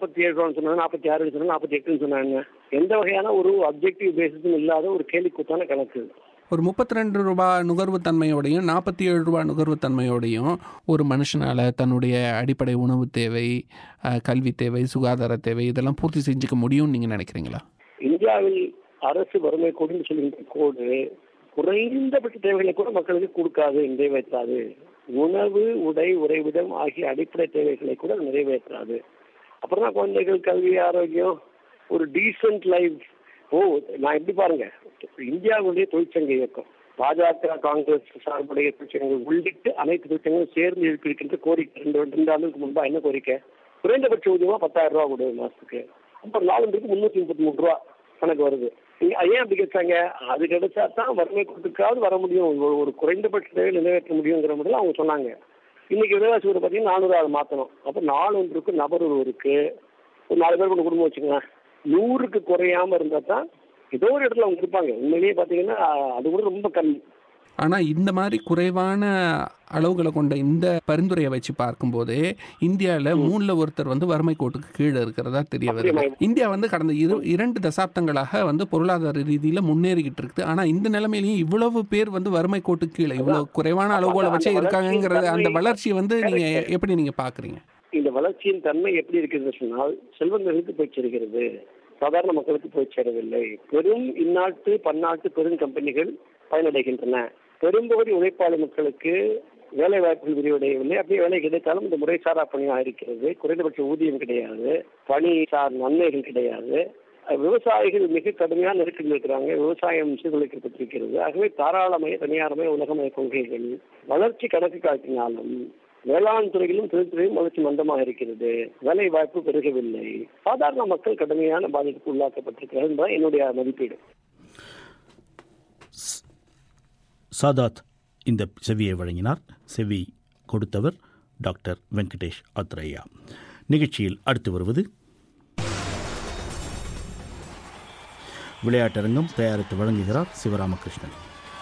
47 சொன்னாங்க, 46 சொன்னாங்க, 48 சொன்னாங்க. எந்த வகையான ஒரு அப்ஜெக்டிவ் பேசிஸும் இல்லாத ஒரு கேலிக்கூத்தான கணக்கு. ஒரு 32 ரூபாய் நுகர்வு தன்மையோடையும் 47 ரூபாய் நுகர்வு தன்மையோடையும் ஒரு மனுஷனால் தன்னுடைய அடிப்படை உணவு தேவை, கல்வி தேவை, சுகாதார தேவை இதெல்லாம் பூர்த்தி செஞ்சுக்க முடியும்னு நீங்கள் நினைக்கிறீங்களா? இந்தியாவில் அரசு வறுமை கோடுன்னு சொல்லுகின்ற கோடு குறைந்தபட்ச தேவைகளை கூட மக்களுக்கு கொடுக்காது, நிறைவேற்றாது. உணவு, உடை, உறைவிடம் ஆகிய அடிப்படை தேவைகளை கூட நிறைவேற்றாது. அப்புறம் தான் குழந்தைகள், கல்வி, ஆரோக்கியம், ஒரு டீசென்ட் லைஃப். நான் எப்படி பாருங்க, இந்தியாவுடைய தொழிற்சங்க இயக்கம், பாஜக, காங்கிரஸ் சார்புடைய தொழிற்சங்கங்கள் உள்ளிட்டு அனைத்து தொழிற்சங்களும் சேர்ந்து இருக்கின்ற கோரிக்கை 2 ஆண்டுக்கு முன்பா என்ன கோரிக்கை? குறைந்தபட்ச ஊதியமா 10,000 ரூபா கொடுங்க மாசத்துக்கு. அப்புறம் நாளுக்கு 333 ரூபா கணக்கு வருது. ஏன் அப்படி கிடைச்சாங்க? அது கிடைச்சா தான் வறுமை கோட்டுக்காவது வர முடியும், ஒரு குறைந்தபட்ச தேவை நிறைவேற்ற முடியுங்கிற மாதிரி அவங்க சொன்னாங்க. இன்னைக்கு விலைவாசி ஒரு பார்த்தீங்கன்னா 400 மாற்றணும். அப்போ நாளொன்றுக்கு நபர் ஒருவருக்கு ஒரு 4 பேர் கொண்டு குடும்பம் வச்சுக்கலாம், 100க்கு குறையாம இருந்தா தான் ஏதோ ஒரு இடத்துல அவங்க இருப்பாங்க. உண்மையிலேயே பார்த்தீங்கன்னா அது கூட ரொம்ப கம்மி. ஆனால் இந்த மாதிரி குறைவான அளவுகளை கொண்ட இந்த பரிந்துரையை வச்சு பார்க்கும்போதே இந்தியாவில் 3ல் ஒருத்தர் வந்து வறுமை கோட்டுக்கு கீழே இருக்கிறதா தெரிய வருது. இந்தியா வந்து கடந்த 2 தசாப்தங்களாக வந்து பொருளாதார ரீதியில் முன்னேறிக்கிட்டு இருக்குது. ஆனால் இந்த நிலைமையிலையும் இவ்வளவு பேர் வந்து வறுமை கோட்டுக்கு கீழே இவ்வளவு குறைவான அளவுகளை வச்சே இருக்காங்கிறது, அந்த வளர்ச்சியை வந்து நீங்கள் எப்படி நீங்கள் பார்க்குறீங்க? இந்த வளர்ச்சியின் தன்மை எப்படி இருக்கிறது சொன்னால், செல்வந்தர்களுக்கு போய் சேர்கிறது, சாதாரண மக்களுக்கு போய் சேரவில்லை. பெரும் இந்நாட்டு பன்னாட்டு பெரும் கம்பெனிகள் பயனடைகின்றன. பெரும்பகுதி உழைப்பாளி மக்களுக்கு வேலை வாய்ப்புகள் விரிவடையவில்லை. அப்படியே வேலை கிடைத்தாலும் இந்த முறைசாரா பணியாக இருக்கிறது. குறைந்தபட்ச ஊதியம் கிடையாது, பணி சார் நன்மைகள் கிடையாது. விவசாயிகள் மிக கடுமையான நெருக்கடியில் இருக்கிறாங்க. விவசாயம் சீர்குலைக்கப்பட்டிருக்கிறது. ஆகவே தாராளமய, தனியார்மய, உலகமய கொள்கைகள் வளர்ச்சி கணக்கு காட்டினாலும் வேளாண் துறையிலும் தொழில்துறையும் வளர்ச்சி மந்தமாக இருக்கிறது. வேலை வாய்ப்பு பெருகவில்லை. சாதாரண மக்கள் கடுமையான பாதிப்புக்கு உள்ளாக்கப்பட்டிருக்கிறார் என்பது என்னுடைய மதிப்பீடு. சாதாத் இந்த செவியை வழங்கினார். செவி கொடுத்தவர் டாக்டர் வெங்கடேஷ் அத்ரையா. நிகழ்ச்சியில் அடுத்து வருவது விளையாட்டரங்கம். தயாரித்து வழங்குகிறார் சிவராமகிருஷ்ணன்.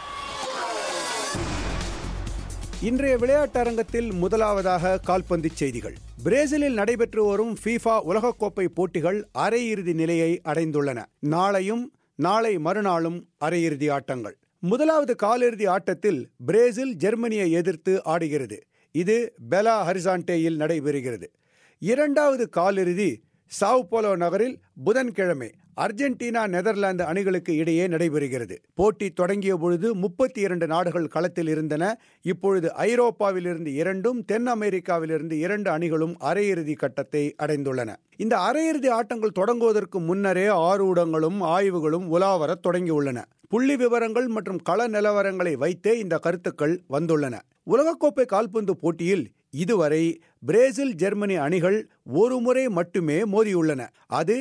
இன்றைய விளையாட்டரங்கத்தில் முதலாவதாக கால்பந்து செய்திகள். பிரேசிலில் நடைபெற்று வரும் ஃபீஃபா உலகக்கோப்பை போட்டிகள் அரையிறுதி நிலையை அடைந்துள்ளன. நாளையும் நாளை மறுநாளும் அரையிறுதி ஆட்டங்கள். முதலாவது காலிறுதி ஆட்டத்தில் பிரேசில் ஜெர்மனியை எதிர்த்து ஆடுகிறது. இது பெலா ஹரிசான்டேயில் நடைபெறுகிறது. இரண்டாவது காலிறுதி சாவ் போலோ நகரில் புதன்கிழமை அர்ஜென்டினா நெதர்லாந்து அணிகளுக்கு இடையே நடைபெறுகிறது. போட்டி தொடங்கிய பொழுது 32 நாடுகள் களத்தில் இருந்தன. இப்பொழுது ஐரோப்பாவிலிருந்து 2ம் தென் அமெரிக்காவிலிருந்து 2 அணிகளும் அரையிறுதி கட்டத்தை அடைந்துள்ளன. இந்த அரையிறுதி ஆட்டங்கள் தொடங்குவதற்கு முன்னரே ஆரூடங்களும் ஆய்வுகளும் உலாவரத் தொடங்கியுள்ளன. புள்ளி விவரங்கள் மற்றும் கள நிலவரங்களை வைத்தே இந்த கருத்துக்கள் வந்துள்ளன. உலகக்கோப்பை கால்பந்து போட்டியில் இதுவரை பிரேசில் ஜெர்மனி அணிகள் ஒரு முறை மட்டுமே மோதியுள்ளன. அது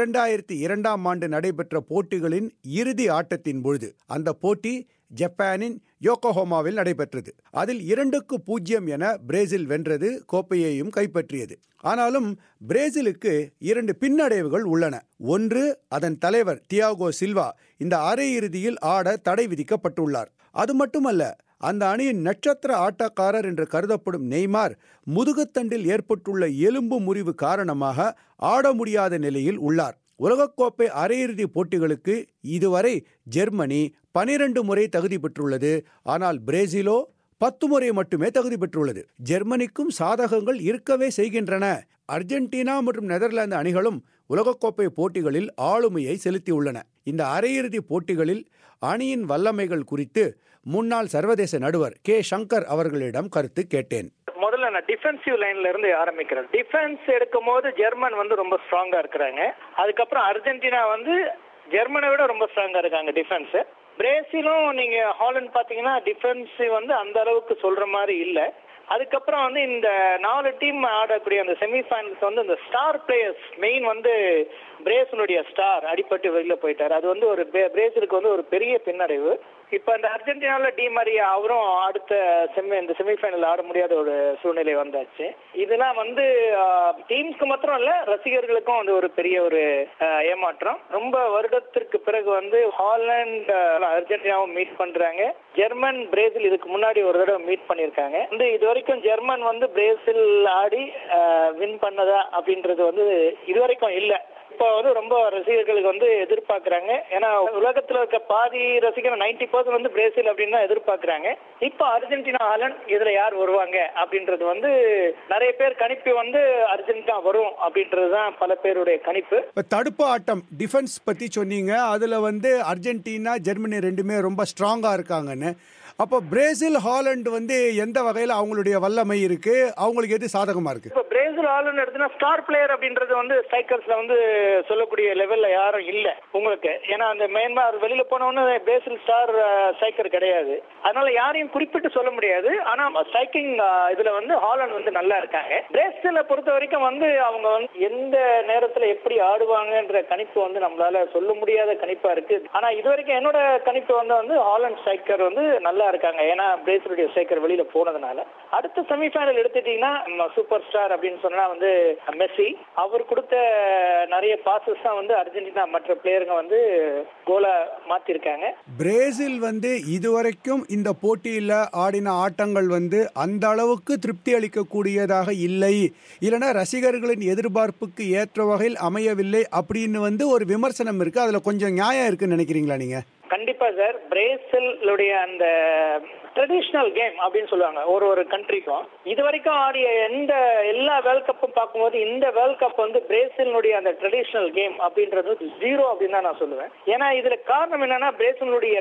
2002ஆம் ஆண்டு நடைபெற்ற போட்டிகளின் இறுதி ஆட்டத்தின் பொழுது. அந்த போட்டி ஜப்பானின் யோகோஹாமாவில் நடைபெற்றது. அதில் 2-0 என பிரேசில் வென்றது, கோப்பையையும் கைப்பற்றியது. ஆனாலும் பிரேசிலுக்கு 2 பின்னடைவுகள் உள்ளன. ஒன்று, அதன் தலைவர் தியாகோ சில்வா இந்த அரையிறுதியில் ஆட தடை விதிக்கப்பட்டுள்ளார். அது மட்டுமல்ல, அந்த அணியின் நட்சத்திர ஆட்டக்காரர் என்று கருதப்படும் நெய்மார் முதுகுத்தண்டில் ஏற்பட்டுள்ள எலும்பு முறிவு காரணமாக ஆட முடியாத நிலையில் உள்ளார். உலகக்கோப்பை அரையிறுதி போட்டிகளுக்கு இதுவரை ஜெர்மனி 12 முறை தகுதி பெற்றுள்ளது. ஆனால் பிரேசிலோ 10 முறை மட்டுமே தகுதி பெற்றுள்ளது. ஜெர்மனிக்கும் சாதகங்கள் இருக்கவே செய்கின்றன. அர்ஜென்டினா மற்றும் நெதர்லாந்து அணிகளும் உலகக்கோப்பை போட்டிகளில் ஆளுமையை செலுத்தியுள்ளன. இந்த அரையிறுதி போட்டிகளில் அணியின் வல்லமைகள் குறித்து முன்னாள் சர்வதேச நடுவர் கே சங்கர் அவர்களிடம் கருத்து கேட்டேன். முதல்ல நான் டிஃபென்சிவ் லைன்ல இருந்து ஆரம்பிக்கிறேன். டிஃபென்ஸ் எடுக்கும் போது ஜெர்மன் ரொம்ப ஸ்ட்ராங்கா இருக்கிறாங்க. அதுக்கப்புறம் அர்ஜென்டினா ஜெர்மனை விட ரொம்ப ஸ்ட்ராங்கா இருக்காங்க டிஃபென்ஸ். பிரேசிலும் நீங்க ஹாலண்ட் பாத்தீங்கன்னா டிஃபென்ஸ் அந்த அளவுக்கு சொல்ற மாதிரி இல்ல. அதுக்கப்புறம் இந்த 4 டீம் ஆடக்கூடிய அந்த செமிஃபைனல்ஸ் இந்த ஸ்டார் பிளேயர்ஸ் மெயின் பிரேசிலுடைய ஸ்டார் அடிபட்டு வெளியில போயிட்டாரு. அது ஒரு பிரேசிலுக்கு ஒரு பெரிய பின்னடைவு. இப்ப இந்த அர்ஜென்டினால டி மரியா அவரும் அடுத்த இந்த செமிஃபைனல் ஆட முடியாத ஒரு சூழ்நிலை வந்தாச்சு. இதெல்லாம் டீம்ஸ்க்கு மாத்திரம் இல்ல, ரசிகர்களுக்கும் ஒரு பெரிய ஒரு ஏமாற்றம். ரொம்ப வருடத்திற்கு பிறகு ஹாலண்ட் அர்ஜென்டினாவும் மீட் பண்றாங்க. ஜெர்மன் பிரேசில் இதுக்கு முன்னாடி ஒரு தடவை மீட் பண்ணிருக்காங்க. இது வரைக்கும் ஜெர்மன் பிரேசில் ஆடி வின் பண்ணதா அப்படின்றது இது வரைக்கும் இல்ல. இப்போ ரொம்ப ரசிகர்களுக்கு எதிர்பார்க்கறாங்க. ஏன்னா உலகத்துல இருக்க பாதி ரசிகர் 90% பிரேசில் அப்படின்னு தான் எதிர்பார்க்கறாங்க. இப்போ அர்ஜென்டினா ஹாலண்ட் இதுல யார் வருவாங்க அப்படின்றது நிறைய பேர் கணிப்பு அர்ஜென்டினா வரும் அப்படின்றதுதான் பல பேருடைய கணிப்பு. தடுப்பு ஆட்டம் டிஃபென்ஸ் பத்தி சொன்னீங்க. அதுல அர்ஜென்டினா ஜெர்மனி ரெண்டுமே ரொம்ப ஸ்ட்ராங்கா இருக்காங்கன்னு. அப்போ பிரேசில் ஹாலண்ட் எந்த வகையில அவங்களுடைய வல்லமை இருக்கு, அவங்களுக்கு எது சாதகமா இருக்கு? இப்போ பிரேசில் ஹாலண்ட் எடுத்தா ஸ்டார் பிளேயர் அப்படின்றது ஸ்ட்ரைக்கர்ஸ்ல சொல்லக்கூடிய லெவல்ல யாரும் இல்ல உங்களுக்கு. ஏன்னா அந்த மேன்மார் வெளியில போனவொன்னு பிரேசில் ஸ்டார் ஸ்ட்ரைக்கர் கிடையாது. அதனால யாரையும் குறிப்பிட்டு சொல்ல முடியாது. ஆனா ஸ்ட்ரைக்கிங் இதுல ஹாலண்ட் நல்லா இருக்காங்க. பிரேசிலை பொறுத்த வரைக்கும் அவங்க எந்த நேரத்துல எப்படி ஆடுவாங்கன்ற கணிப்பு நம்மளால சொல்ல முடியாத கணிப்பா இருக்கு. ஆனா இது வரைக்கும் என்னோட கணிப்பு ஹாலண்ட் ஸ்ட்ரைக்கர் நல்லா இருக்காங்க. ஏன்னா பிரேசிலுடைய ஸ்ட்ரைக்கர் வெளியில போனதுனால. அடுத்த செமிஃபைனல் எடுத்துட்டீங்கன்னா சூப்பர் ஸ்டார் அப்படின்னு சொன்னா மெஸ்ஸி. அவர் கொடுத்த நிறைய பாசஸ் தான் அர்ஜென்டினா மற்ற பிளேயருங்க கோலா மாத்திருக்காங்க. பிரேசில் இதுவரைக்கும் இந்த போட்டியில ஆடின ஆட்டங்கள் அந்த அளவுக்கு திருப்தி அளிக்கக்கூடியதாக இல்லை, இல்லைன்னா ரசிகர்களின் எதிர்பார்ப்புக்கு ஏற்ற வகையில் அமையவில்லை அப்படின்னு ஒரு விமர்சனம் இருக்கு. அதுல கொஞ்சம் நியாயம் இருக்குன்னு நினைக்கிறீங்களா நீங்க? கண்டிப்பா சார். பிரேசிலுடைய அந்த ட்ரெடிஷனல் கேம் அப்படின்னு சொல்லுவாங்க ஒரு கண்ட்ரிக்கும். இது வரைக்கும் ஆடிய எல்லா வேர்ல்ட் கப்பும் பார்க்கும்போது இந்த வேர்ல்ட் கப் பிரேசிலுடைய அந்த ட்ரெடிஷனல் கேம் அப்படின்றது 0 அப்படின்னு தான் நான் சொல்லுவேன். ஏன்னா இதுல காரணம் என்னன்னா பிரேசிலுடைய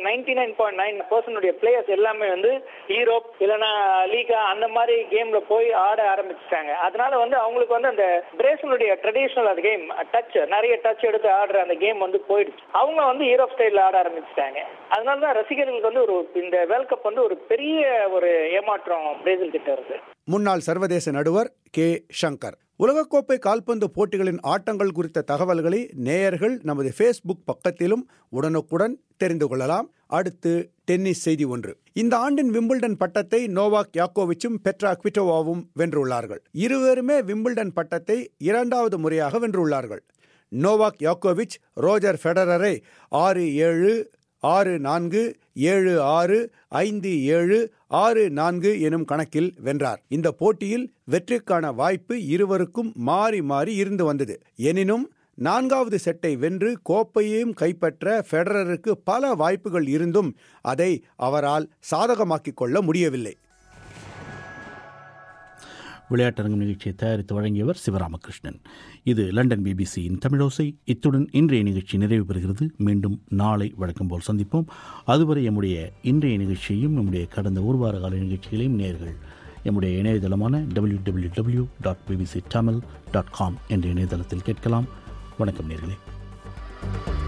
99.9% பிளேயர்ஸ் எல்லாமே யூரோப் இல்லைன்னா லீகா அந்த மாதிரி கேம்ல போய் ஆட ஆரம்பிச்சுட்டாங்க. அதனால அவங்களுக்கு அந்த பிரேசிலுடைய ட்ரெடிஷனல் அந்த கேம் நிறைய டச் எடுத்து ஆடுற அந்த கேம் போயிடுச்சு. அவங்க யூரோப் ஸ்டைல ஆட ஆரம்பிச்சுட்டாங்க. அதனாலதான் ரசிகர்களுக்கு இந்த வேர்ல்ட் கப் ஒரு பெரிய ஒரு ஏமாற்றம் பிரேசில் கிட்ட இருக்கு. முன்னாள் சர்வதேச நடுவர் கே சங்கர். உலகக்கோப்பை கால்பந்து போட்டிகளின் ஆட்டங்கள் குறித்த தகவல்களை நேயர்கள் நமது ஃபேஸ்புக் பக்கத்திலும் உடனுக்குடன் தெரிந்து கொள்ளலாம். அடுத்து டென்னிஸ் செய்தி ஒன்று. இந்த ஆண்டின் விம்பிள்டன் பட்டத்தை நோவாக் யாக்கோவிச்சும் பெட்ரா குவிட்டோவாவும் வென்றுள்ளார்கள். இருவருமே விம்பிள்டன் பட்டத்தை 2வது முறையாக வென்றுள்ளார்கள். நோவாக் யாக்கோவிச் ரோஜர் ஃபெடரரை 6-7, 6-4, 7-6, 5-7, 6-4 எனும் கணக்கில் வென்றார். இந்த போட்டியில் வெற்றிக்கான வாய்ப்பு இருவருக்கும் மாறி மாறி இருந்து வந்தது. எனினும் 4வது செட்டை வென்று கோப்பையையும் கைப்பற்ற ஃபெடரருக்கு பல வாய்ப்புகள் இருந்தும் அதை அவரால் சாதகமாக்கிக் கொள்ள முடியவில்லை. விளையாட்டரங்கம் நிகழ்ச்சியை தயாரித்து வழங்கியவர் சிவராமகிருஷ்ணன். இது லண்டன் பிபிசியின் தமிழோசை. இத்துடன் இன்றைய நிகழ்ச்சி நிறைவு பெறுகிறது. மீண்டும் நாளை வழக்கம் போல் சந்திப்போம். அதுவரை நம்முடைய இன்றைய நிகழ்ச்சியையும் நம்முடைய கடந்த ஒரு வார கால நிகழ்ச்சிகளையும் நேயர்கள் நம்முடைய இணையதளமான www.bbctamil.com என்ற இணையதளத்தில் கேட்கலாம். வணக்கம் நேயர்களே.